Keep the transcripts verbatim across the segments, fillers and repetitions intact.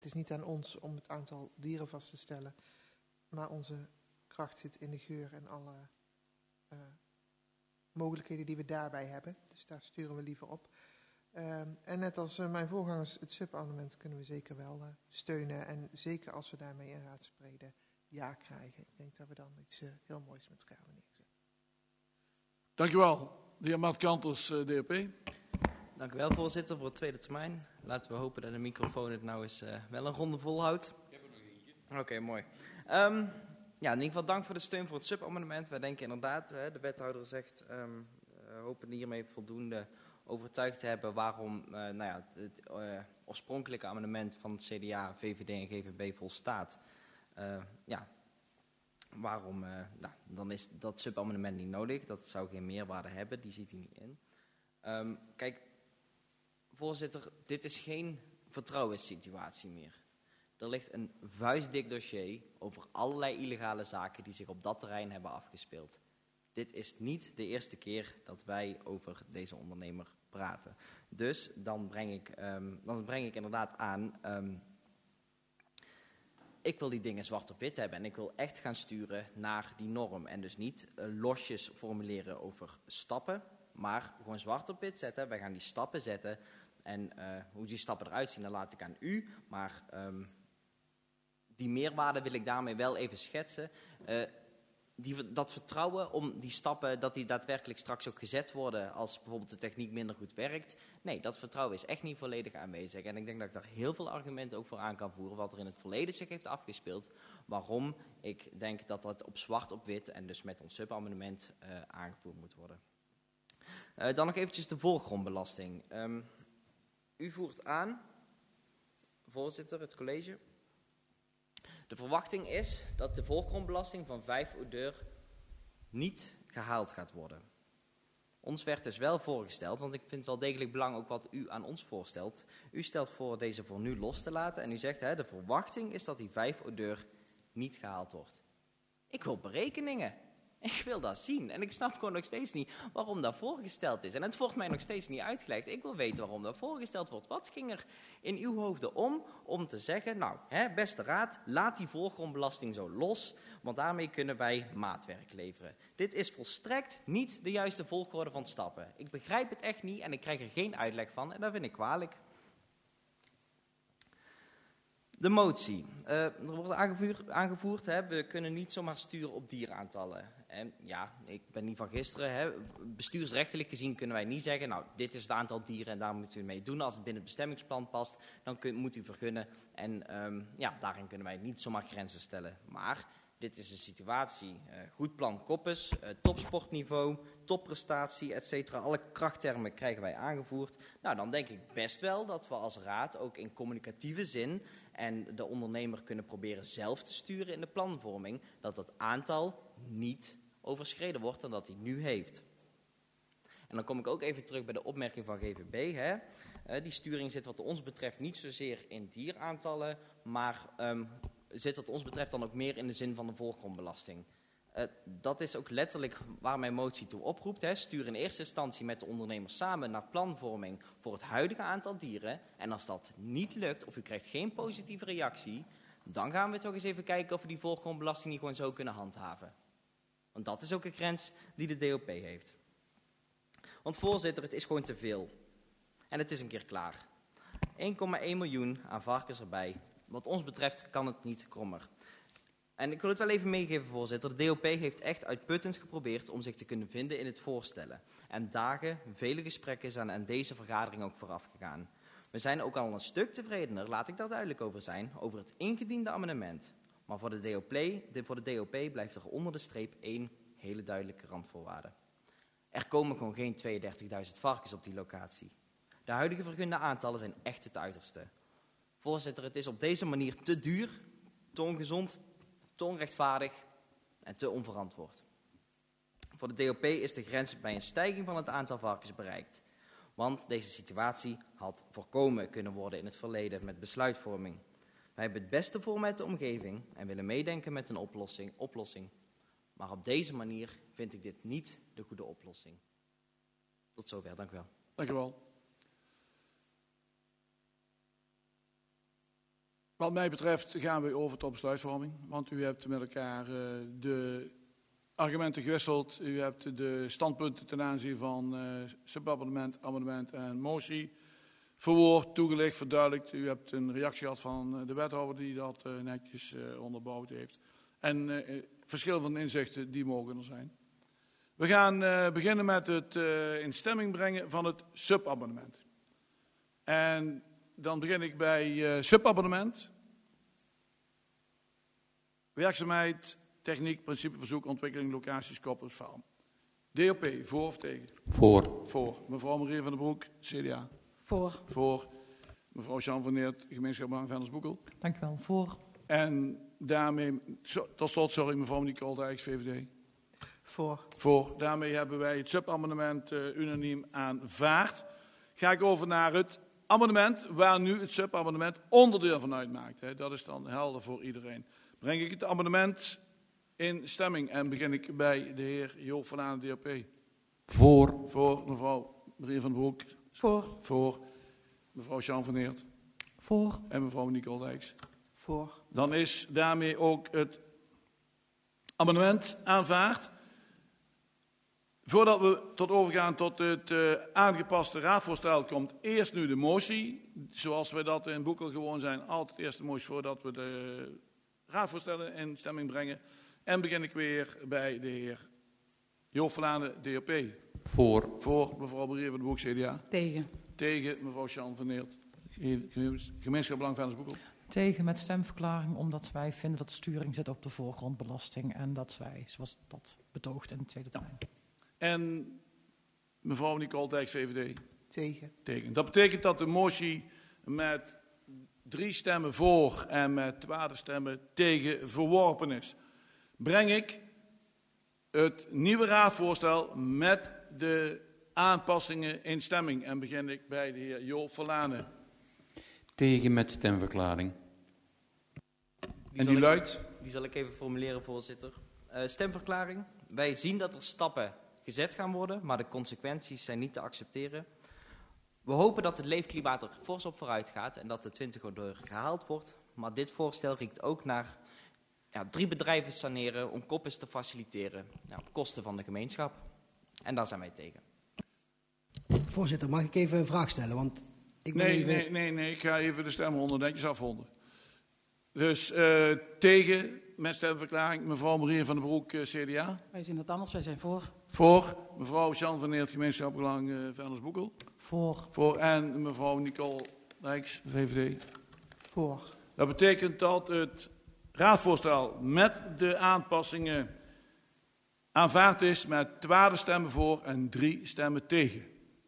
is niet aan ons om het aantal dieren vast te stellen, maar onze kracht zit in de geur en alle uh, mogelijkheden die we daarbij hebben. Dus daar sturen we liever op. Um, en net als uh, mijn voorgangers, het subamendement kunnen we zeker wel uh, steunen. En zeker als we daarmee in raadsbrede ja krijgen. Ik denk dat we dan iets uh, heel moois met elkaar hebben neergezet. Dank u wel. De heer Maat Kanters, uh, D O P. Dank u wel, voorzitter, voor het tweede termijn. Laten we hopen dat de microfoon het nou eens uh, wel een ronde volhoudt. Ik heb er nog eentje. Oké, okay, mooi. Um, ja, in ieder geval dank voor de steun voor het subamendement. Wij denken inderdaad, uh, de wethouder zegt, um, uh, hopen hiermee voldoende overtuigd te hebben waarom uh, nou ja, het uh, oorspronkelijke amendement van het C D A, V V D en G V B volstaat. Uh, ja, waarom, uh, nou, dan is dat subamendement niet nodig. Dat zou geen meerwaarde hebben, die ziet hij niet in. Um, kijk, voorzitter, dit is geen vertrouwenssituatie meer. Er ligt een vuistdik dossier over allerlei illegale zaken die zich op dat terrein hebben afgespeeld. Dit is niet de eerste keer dat wij over deze ondernemer praten. Dus dan breng ik, um, dan breng ik inderdaad aan, um, ik wil die dingen zwart op wit hebben en ik wil echt gaan sturen naar die norm. En dus niet uh, losjes formuleren over stappen, maar gewoon zwart op wit zetten. Wij gaan die stappen zetten en uh, hoe die stappen eruit zien, dat laat ik aan u. Maar um, die meerwaarde wil ik daarmee wel even schetsen. Uh, Die, dat vertrouwen om die stappen, dat die daadwerkelijk straks ook gezet worden als bijvoorbeeld de techniek minder goed werkt. Nee, dat vertrouwen is echt niet volledig aanwezig. En ik denk dat ik daar heel veel argumenten ook voor aan kan voeren, wat er in het verleden zich heeft afgespeeld. Waarom ik denk dat dat op zwart op wit en dus met ons subamendement uh, aangevoerd moet worden. Uh, dan nog eventjes de voorgrondbelasting. Um, u voert aan, voorzitter, het college. De verwachting is dat de voorgrondbelasting van vijf odeur niet gehaald gaat worden. Ons werd dus wel voorgesteld, want ik vind wel degelijk belang ook wat u aan ons voorstelt. U stelt voor deze voor nu los te laten en u zegt hè, de verwachting is dat die vijf odeur niet gehaald wordt. Ik wil berekeningen. Ik wil dat zien. En ik snap gewoon nog steeds niet waarom dat voorgesteld is. En het wordt mij nog steeds niet uitgelegd. Ik wil weten waarom dat voorgesteld wordt. Wat ging er in uw hoofden om om te zeggen, nou, hè, beste raad, laat die voorgrondbelasting zo los, want daarmee kunnen wij maatwerk leveren. Dit is volstrekt niet de juiste volgorde van stappen. Ik begrijp het echt niet en ik krijg er geen uitleg van en dat vind ik kwalijk. De motie. Uh, er wordt aangevoerd, aangevoerd hè, we kunnen niet zomaar sturen op dieraantallen. En ja, ik ben niet van gisteren. Hè. Bestuursrechtelijk gezien kunnen wij niet zeggen, nou, dit is het aantal dieren en daar moet u mee doen. Als het binnen het bestemmingsplan past, dan kun, moet u vergunnen. En um, ja, daarin kunnen wij niet zomaar grenzen stellen. Maar dit is een situatie, uh, goed plan Koppes, uh, topsportniveau, topprestatie, et cetera. Alle krachttermen krijgen wij aangevoerd. Nou, dan denk ik best wel dat we als raad ook in communicatieve zin en de ondernemer kunnen proberen zelf te sturen in de planvorming, dat dat aantal niet overschreden wordt dan dat hij nu heeft. En dan kom ik ook even terug bij de opmerking van G V B. Hè. Uh, die sturing zit wat ons betreft niet zozeer in dieraantallen, maar um, zit wat ons betreft dan ook meer in de zin van de voorgrondbelasting. Uh, dat is ook letterlijk waar mijn motie toe oproept. Hè. Stuur in eerste instantie met de ondernemers samen naar planvorming voor het huidige aantal dieren. En als dat niet lukt of u krijgt geen positieve reactie, dan gaan we toch eens even kijken of we die voorgrondbelasting niet gewoon zo kunnen handhaven. Want dat is ook een grens die de D O P heeft. Want voorzitter, het is gewoon te veel. En het is een keer klaar. één komma één miljoen aan varkens erbij. Wat ons betreft kan het niet krommer. En ik wil het wel even meegeven, voorzitter. De D O P heeft echt uitputtend geprobeerd om zich te kunnen vinden in het voorstellen. En dagen, vele gesprekken zijn aan deze vergadering ook vooraf gegaan. We zijn ook al een stuk tevredener, laat ik daar duidelijk over zijn, over het ingediende amendement. Maar voor de D O P, voor de D O P blijft er onder de streep één hele duidelijke randvoorwaarde. Er komen gewoon geen tweeëndertigduizend varkens op die locatie. De huidige vergunde aantallen zijn echt het uiterste. Voorzitter, het is op deze manier te duur, te ongezond, te onrechtvaardig en te onverantwoord. Voor de D O P is de grens bij een stijging van het aantal varkens bereikt. Want deze situatie had voorkomen kunnen worden in het verleden met besluitvorming. Wij hebben het beste voor met de omgeving en willen meedenken met een oplossing, oplossing. Maar op deze manier vind ik dit niet de goede oplossing. Tot zover, dank u wel. Dank u wel. Wat mij betreft gaan we over tot besluitvorming. Want u hebt met elkaar uh, de argumenten gewisseld. U hebt de standpunten ten aanzien van uh, subamendement, amendement en motie verwoord, toegelicht, verduidelijkt. U hebt een reactie gehad van de wethouder die dat uh, netjes uh, onderbouwd heeft. En uh, verschil van inzichten die mogen er zijn. We gaan uh, beginnen met het uh, in stemming brengen van het subamendement. En dan begin ik bij uh, subamendement. Werkzaamheid, techniek, principeverzoek, ontwikkeling, locaties, koppels, faal. D O P, voor of tegen? Voor. Voor. Mevrouw Maria van den Broek, C D A. Voor. Voor. Mevrouw Jean van Neert, gemeenschap Belang Vennersboekel. Dank u wel. Voor. En daarmee, so, tot slot, sorry, mevrouw Nicole Dijks, V V D. Voor. Voor. Daarmee hebben wij het subamendement uh, unaniem aanvaard. Ga ik over naar het amendement, waar nu het subamendement onderdeel van uitmaakt. Hè. Dat is dan helder voor iedereen. Breng ik het amendement in stemming en begin ik bij de heer Joop van Aan, D O P. Voor. Voor. Mevrouw Maria van den Broek. Voor. Voor. Mevrouw Jean van Neert. Voor. En mevrouw Nicole Dijks. Voor. Dan is daarmee ook het amendement aanvaard. Voordat we tot overgaan tot het uh, aangepaste raadvoorstel, komt eerst nu de motie. Zoals we dat in Boekel gewoon zijn, altijd eerst de motie voordat we de raadvoorstellen in stemming brengen. En begin ik weer bij de heer Joop van Aan, D O P. Voor. Voor mevrouw Maria van den Broek, C D A. Tegen. Tegen mevrouw Jean van Neert, gemeenschap Belang Vennersboekel. Tegen met stemverklaring, omdat wij vinden dat de sturing zit op de voorgrondbelasting. En dat wij, zoals dat betoogt in de tweede termijn. En mevrouw Nicole Dijks, V V D. Tegen. Tegen. Dat betekent dat de motie met drie stemmen voor en met twaalf stemmen tegen verworpen is. Breng ik het nieuwe raadvoorstel met de aanpassingen in stemming. En begin ik bij de heer Joop Verlanen. Tegen met stemverklaring. En die ik, luidt? Die zal ik even formuleren, voorzitter. Uh, stemverklaring. Wij zien dat er stappen gezet gaan worden, maar de consequenties zijn niet te accepteren. We hopen dat het leefklimaat er fors op vooruit gaat en dat de twintig er gehaald wordt. Maar dit voorstel riekt ook naar ja, drie bedrijven saneren om koppels te faciliteren ja, op kosten van de gemeenschap. En daar zijn wij tegen. Voorzitter, mag ik even een vraag stellen? Want ik ben Nee, even... nee, nee, nee, ik ga even de stemronde netjes afronden. Dus uh, tegen met stemverklaring mevrouw Maria van den Broek, uh, C D A. Wij zien dat anders, wij zijn voor. Voor mevrouw Jean van Neert, gemeenschap Belang uh, Vennersboekel. Voor. Voor en mevrouw Nicole Dijks, V V D. Voor. Dat betekent dat het raadvoorstel met de aanpassingen aanvaard is met twaalf stemmen voor en drie stemmen tegen.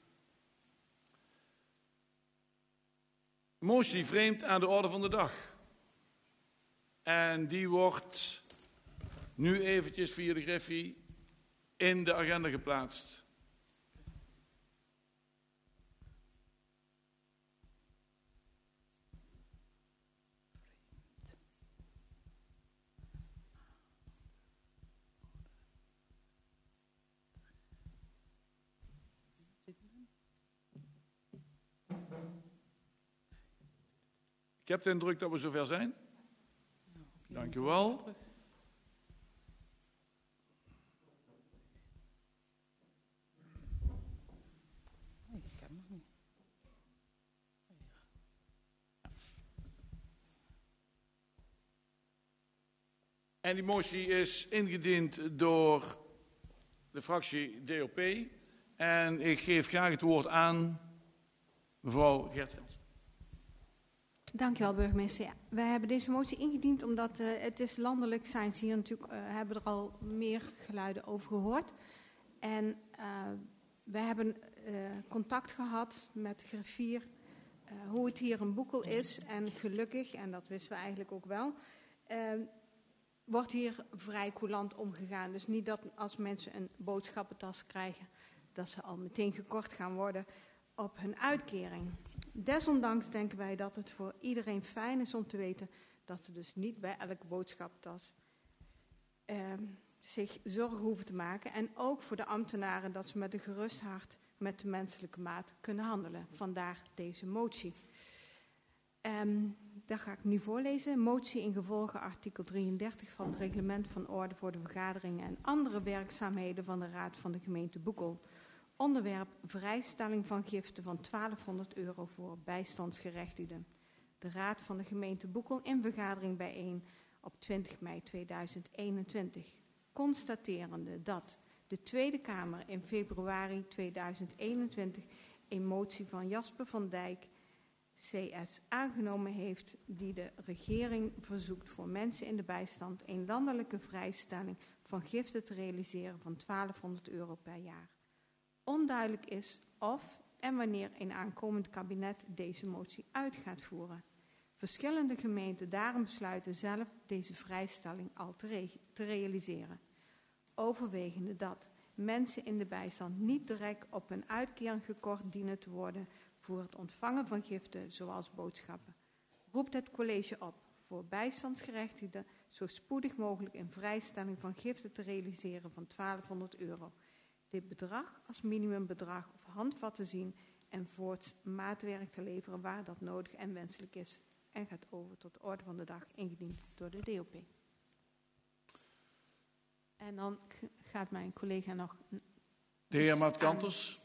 Motie vreemd aan de orde van de dag. En die wordt nu eventjes via de Griffie in de agenda geplaatst. Ik heb de indruk dat we zover zijn. Dank u wel. En die motie is ingediend door de fractie D O P. En ik geef graag het woord aan mevrouw Gertens. Dank u wel, burgemeester. Ja, wij hebben deze motie ingediend omdat uh, het is landelijk, zijn ze hier natuurlijk, uh, hebben er al meer geluiden over gehoord. En uh, we hebben uh, contact gehad met de griffier, uh, hoe het hier in Boekel is. En gelukkig, en dat wisten we eigenlijk ook wel, uh, wordt hier vrij coulant omgegaan. Dus niet dat als mensen een boodschappentas krijgen, dat ze al meteen gekort gaan worden op hun uitkering. Desondanks denken wij dat het voor iedereen fijn is om te weten dat ze dus niet bij elke boodschaptas uh, zich zorgen hoeven te maken. En ook voor de ambtenaren dat ze met een gerust hart met de menselijke maat kunnen handelen. Vandaar deze motie. Um, daar ga ik nu voorlezen. Motie in gevolge artikel drieëndertig van het reglement van orde voor de vergaderingen en andere werkzaamheden van de Raad van de gemeente Boekel. Onderwerp vrijstelling van giften van twaalfhonderd euro voor bijstandsgerechtigden. De Raad van de gemeente Boekel in vergadering bijeen op twintig mei tweeduizend eenentwintig. Constaterende dat de Tweede Kamer in februari tweeduizend eenentwintig een motie van Jasper van Dijk C S aangenomen heeft die de regering verzoekt voor mensen in de bijstand een landelijke vrijstelling van giften te realiseren van twaalfhonderd euro per jaar. Onduidelijk is of en wanneer een aankomend kabinet deze motie uit gaat voeren. Verschillende gemeenten daarom besluiten zelf deze vrijstelling al te, re te realiseren. Overwegende dat mensen in de bijstand niet direct op hun uitkering gekort dienen te worden voor het ontvangen van giften zoals boodschappen, roept het college op voor bijstandsgerechtigden zo spoedig mogelijk een vrijstelling van giften te realiseren van twaalfhonderd euro. Dit bedrag als minimumbedrag of handvat te zien en voorts maatwerk te leveren waar dat nodig en wenselijk is en gaat over tot de orde van de dag ingediend door de D O P. En dan gaat mijn collega nog... De heer Mart Kanters.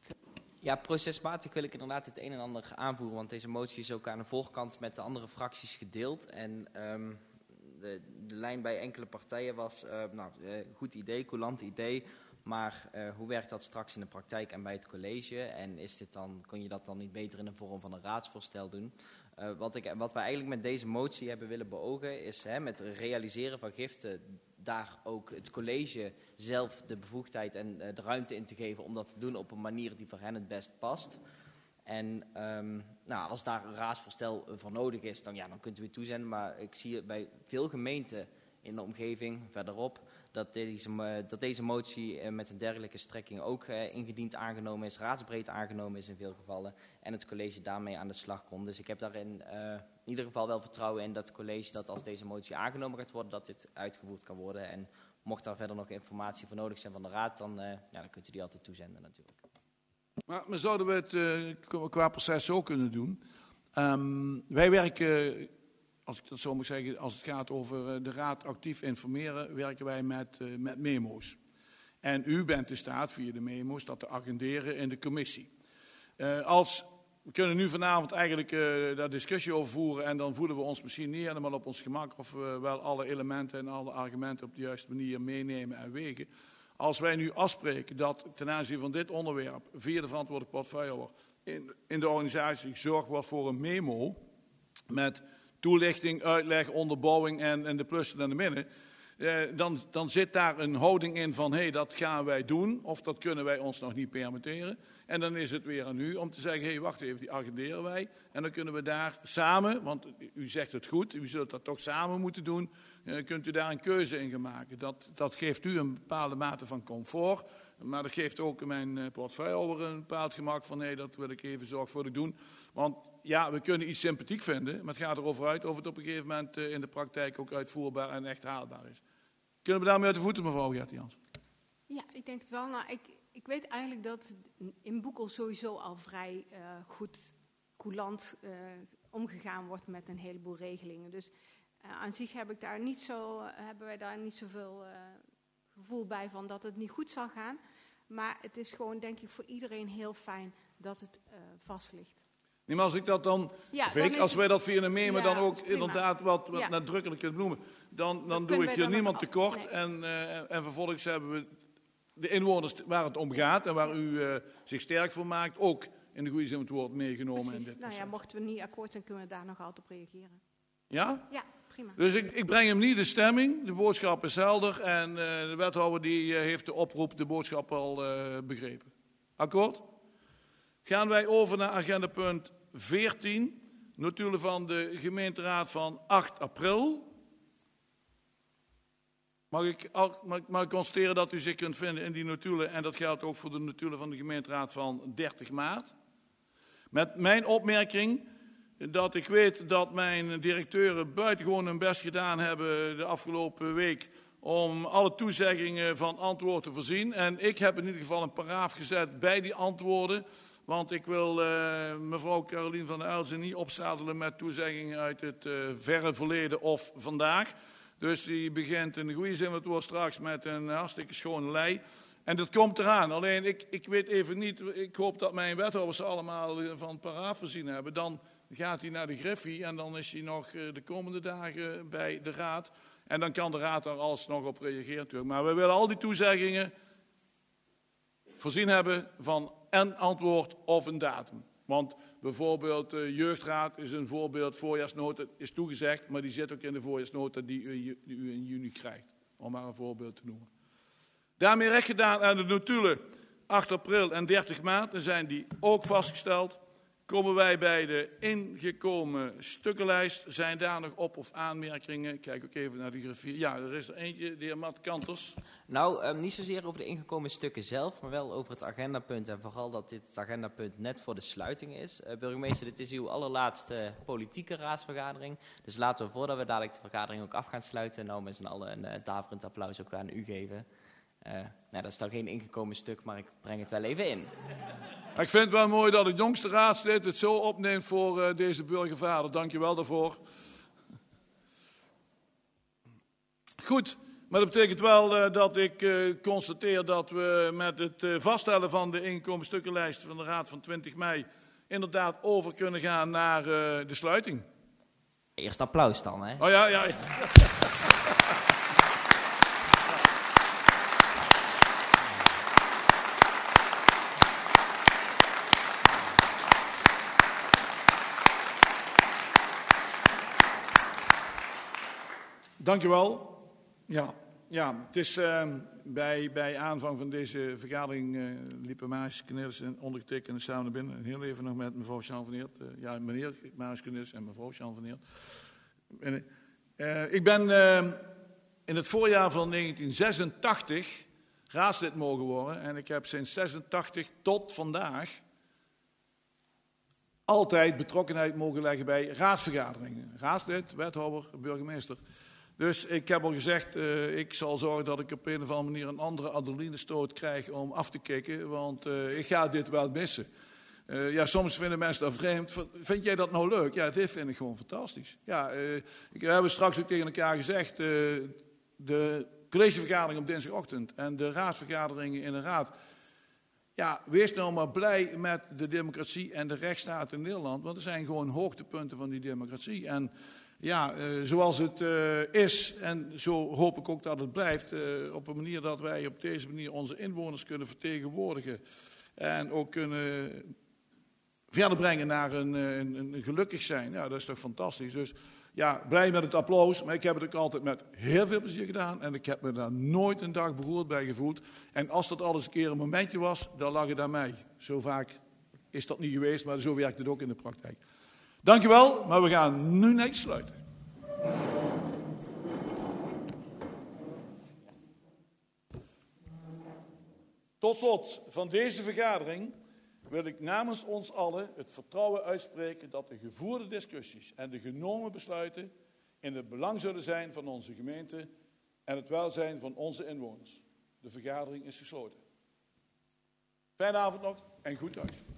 Ja, procesmatig wil ik inderdaad het een en ander aanvoeren, want deze motie is ook aan de voorkant met de andere fracties gedeeld. En um, de, de lijn bij enkele partijen was, uh, nou, uh, goed idee, coulant idee, maar uh, hoe werkt dat straks in de praktijk en bij het college? En is dit dan, kon je dat dan niet beter in de vorm van een raadsvoorstel doen? Uh, wat, ik, wat wij eigenlijk met deze motie hebben willen beogen is hè, met het realiseren van giften daar ook het college zelf de bevoegdheid en uh, de ruimte in te geven om dat te doen op een manier die voor hen het best past. En um, nou, als daar een raadsvoorstel voor nodig is, dan, ja, dan kunt u het toezenden. Maar ik zie bij veel gemeenten in de omgeving verderop dat deze, uh, dat deze motie uh, met een dergelijke strekking ook uh, ingediend aangenomen is, raadsbreed aangenomen is in veel gevallen. En het college daarmee aan de slag komt. Dus ik heb daarin uh, in ieder geval wel vertrouwen in dat het college dat als deze motie aangenomen gaat worden, dat dit uitgevoerd kan worden. En mocht daar verder nog informatie voor nodig zijn van de raad, dan, uh, ja, dan kunt u die altijd toezenden natuurlijk. Maar, maar zouden we het uh, qua proces zo kunnen doen? Um, wij werken, als ik dat zo moet zeggen, als het gaat over de raad actief informeren, werken wij met, uh, met memo's. En u bent in staat via de memo's dat te agenderen in de commissie. Uh, als, we kunnen nu vanavond eigenlijk uh, daar discussie over voeren en dan voelen we ons misschien niet helemaal op ons gemak of we wel alle elementen en alle argumenten op de juiste manier meenemen en wegen. Als wij nu afspreken dat ten aanzien van dit onderwerp via de verantwoordelijke portefeuillehouder in, in de organisatie gezorgd wordt voor een memo met toelichting, uitleg, onderbouwing en, en de plussen en de minnen, eh, dan, dan zit daar een houding in van hé, hey, dat gaan wij doen of dat kunnen wij ons nog niet permitteren. En dan is het weer aan u om te zeggen, hé, hey, wacht even, die agenderen wij. En dan kunnen we daar samen, want u zegt het goed, u zult dat toch samen moeten doen, eh, kunt u daar een keuze in gaan maken. Dat, dat geeft u een bepaalde mate van comfort, maar dat geeft ook mijn portefeuillehouder een bepaald gemak van hé, hey, dat wil ik even zorgvuldig doen. Want ja, we kunnen iets sympathiek vinden, maar het gaat erover uit of het op een gegeven moment uh, in de praktijk ook uitvoerbaar en echt haalbaar is. Kunnen we daarmee uit de voeten, mevrouw Gertie Jans? Ja, ik denk het wel. Nou, ik, ik weet eigenlijk dat in Boekel sowieso al vrij uh, goed, coulant uh, omgegaan wordt met een heleboel regelingen. Dus uh, aan zich heb ik daar niet zo, uh, hebben wij daar niet zoveel uh, gevoel bij van dat het niet goed zal gaan. Maar het is gewoon, denk ik, voor iedereen heel fijn dat het uh, vast ligt. Nee, maar als ik dat dan, ja, Vic, dan als wij dat via een memo ja, dan ook inderdaad wat, wat ja. nadrukkelijker noemen, dan, dan, dan doe ik hier niemand nog, tekort. Nee. En, uh, en vervolgens hebben we de inwoners waar het om gaat en waar u uh, zich sterk voor maakt, ook in de goede zin van het woord meegenomen. Precies. In dit nou ja, mochten we niet akkoord zijn, kunnen we daar nog altijd op reageren. Ja? Ja, prima. Dus ik, ik breng hem niet de stemming, de boodschap is helder en uh, de wethouder die uh, heeft de oproep, de boodschap al uh, begrepen. Akkoord? Gaan wij over naar agendapunt veertien, notulen van de gemeenteraad van acht april. Mag ik, mag, mag ik constateren dat u zich kunt vinden in die notulen en dat geldt ook voor de notulen van de gemeenteraad van dertig maart. Met mijn opmerking dat ik weet dat mijn directeuren buitengewoon hun best gedaan hebben de afgelopen week om alle toezeggingen van antwoord te voorzien. En ik heb in ieder geval een paragraaf gezet bij die antwoorden Want ik wil uh, mevrouw Carolien van der Elzen niet opzadelen met toezeggingen uit het uh, verre verleden of vandaag. Dus die begint in de goede zin van het woord straks met een hartstikke schone lei. En dat komt eraan. Alleen ik, ik weet even niet, ik hoop dat mijn wethouders ze allemaal van het paraat voorzien hebben. Dan gaat hij naar de Griffie en dan is hij nog de komende dagen bij de raad. En dan kan de raad daar alsnog op reageren natuurlijk. Maar we willen al die toezeggingen voorzien hebben van een antwoord of een datum. Want bijvoorbeeld de jeugdraad is een voorbeeld, voorjaarsnota is toegezegd, maar die zit ook in de voorjaarsnota die u, die u in juni krijgt. Om maar een voorbeeld te noemen. Daarmee recht gedaan aan de notulen acht april en dertig maart, dan zijn die ook vastgesteld. Komen wij bij de ingekomen stukkenlijst, zijn daar nog op- of aanmerkingen? Kijk ook even naar die grafie. Ja, er is er eentje, de heer Matt Kanters. Nou, um, niet zozeer over de ingekomen stukken zelf, maar wel over het agendapunt. En vooral dat dit het agendapunt net voor de sluiting is. Uh, burgemeester, dit is uw allerlaatste politieke raadsvergadering. Dus laten we, voordat we dadelijk de vergadering ook af gaan sluiten, nou met z'n allen een uh, daverend applaus ook aan u geven. Uh, nou, dat is dan geen ingekomen stuk, maar ik breng het wel even in. Ik vind het wel mooi dat het jongste raadslid het zo opneemt voor uh, deze burgervader. Dank je wel daarvoor. Goed, maar dat betekent wel uh, dat ik uh, constateer dat we met het uh, vaststellen van de inkomensstukkenlijst van de Raad van twintig mei inderdaad over kunnen gaan naar uh, de sluiting. Eerst applaus dan, hè? Oh ja, ja. Dank je wel. Ja, ja, het is uh, bij, bij aanvang van deze vergadering uh, liepen Maas Cornelis en ondergetekende samen naar binnen. Heel even nog met mevrouw Jean van Eert. Uh, ja, meneer Maas Cornelis en mevrouw Jean van Eert. En, uh, ik ben uh, in het voorjaar van negentien zesentachtig raadslid mogen worden. En ik heb sinds zesentachtig tot vandaag altijd betrokkenheid mogen leggen bij raadsvergaderingen. Raadslid, wethouder, burgemeester. Dus ik heb al gezegd, uh, ik zal zorgen dat ik op een of andere manier een andere adrenalinestoot krijg om af te kicken, want uh, ik ga dit wel missen. Uh, ja, soms vinden mensen dat vreemd. Vind jij dat nou leuk? Ja, dit vind ik gewoon fantastisch. Ja, uh, ik, we hebben straks ook tegen elkaar gezegd, uh, de collegevergadering op dinsdagochtend en de raadsvergaderingen in de raad. Ja, wees nou maar blij met de democratie en de rechtsstaat in Nederland, want er zijn gewoon hoogtepunten van die democratie. En ja, uh, zoals het uh, is, en zo hoop ik ook dat het blijft, uh, op een manier dat wij op deze manier onze inwoners kunnen vertegenwoordigen en ook kunnen verder brengen naar een, een, een gelukkig zijn. Ja, dat is toch fantastisch. Dus ja, blij met het applaus, maar ik heb het ook altijd met heel veel plezier gedaan en ik heb me daar nooit een dag beroerd bij gevoeld. En als dat al eens een keer een momentje was, dan lag het aan mij. Zo vaak is dat niet geweest, maar zo werkt het ook in de praktijk. Dankjewel, maar we gaan nu netjes sluiten. Tot slot van deze vergadering wil ik namens ons allen het vertrouwen uitspreken dat de gevoerde discussies en de genomen besluiten in het belang zullen zijn van onze gemeente en het welzijn van onze inwoners. De vergadering is gesloten. Fijne avond nog en goed thuis.